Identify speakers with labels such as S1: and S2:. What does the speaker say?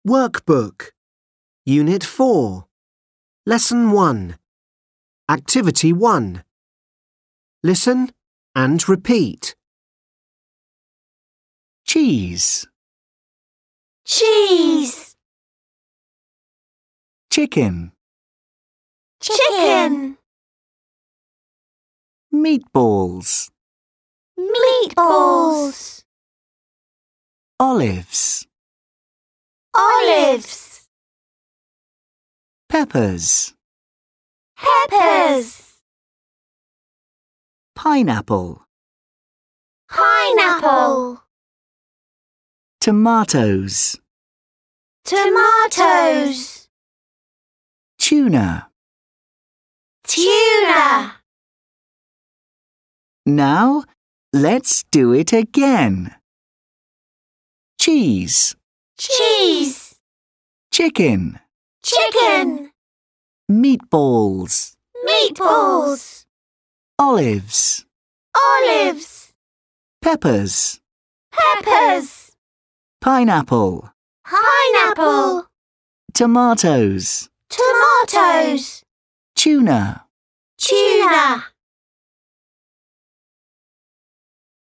S1: Workbook. Unit 4. Lesson 1. Activity 1. Listen and repeat.
S2: Cheese,
S3: cheese,
S2: chicken,
S3: chicken,
S2: meatballs,
S3: meatballs,
S2: olives,
S3: olives,
S2: peppers,
S3: peppers,
S2: pineapple,
S3: pineapple,
S2: tomatoes,
S3: tomatoes,
S2: tuna.
S3: tuna.
S2: Now, let's do it again. Cheese,
S3: Cheese,
S2: chicken,
S3: chicken,
S2: meatballs,
S3: meatballs,
S2: olives,
S3: olives,
S2: peppers,
S3: peppers,
S2: pineapple,
S3: pineapple,
S2: tomatoes,
S3: tomatoes,
S2: tuna.
S3: tuna.